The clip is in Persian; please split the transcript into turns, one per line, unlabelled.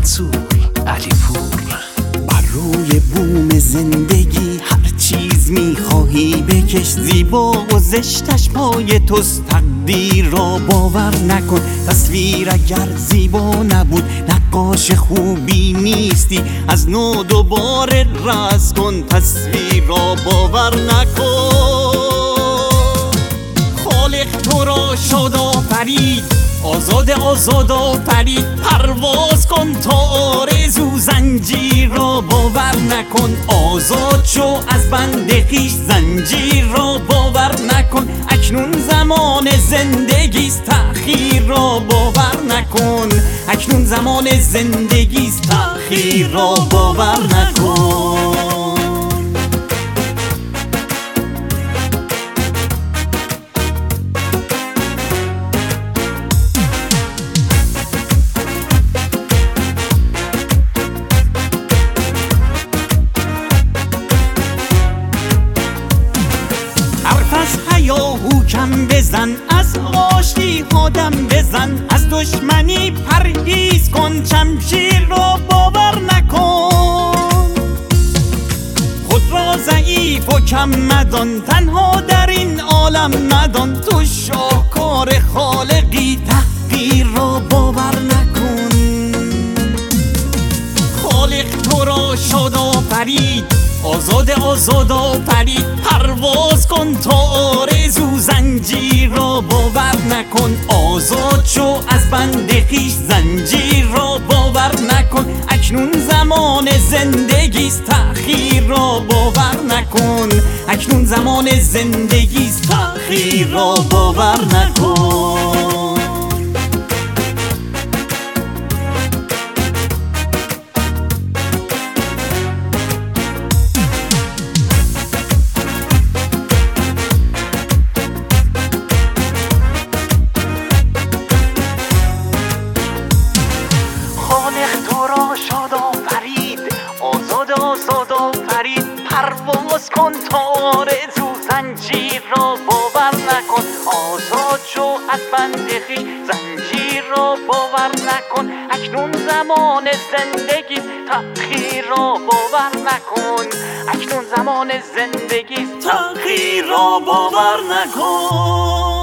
منصور علیپور.
بر روی بوم زندگی هر چیز میخواهی بکش، زیبا و زشتش پای توست. تقدیر را باور نکن، تصویر اگر زیبا نبود نقاش خوبی نیستی. از نو دوباره رسم کن، تصویر را باور نکن. خالق تو را شاد آفرید، آزاد آفرید. پرواز کن تا آرزو، زنجیر را باور نکن. آزاد شو از بند خویش، زنجیر را باور نکن. اکنون زمان زندگیست، تأخیر را باور نکن. اکنون زمان زندگیست، تأخیر را باور نکن. کم بزن، از آشتی آدم بزن. از دشمنی پرهیز کن، شمشیر را باور نکن. خود را ضعیف و کم مدان، تنها در این عالم مدان. تو شاهکار خالقی، تحقیر را باور نکن. خالق تو را شاد آفرید، آزاد آفرید. پرواز کن تا آرزو، زنجیر را باور نکن. آزاد شو از بند خویش، زنجیر را باور نکن. اکنون زمان زندگیست، تأخیر را باور نکن. اکنون زمان زندگیست، تأخیر را باور نکن. آزاد آفرید. پرواز کن تا آرزو، زنجیر را باور نکن. آزاد شو از بند خویش، زنجیر را باور نکن. اکنون زمان زندگیست، تأخیر را باور نکن. اکنون زمان زندگیست، تأخیر را باور نکن.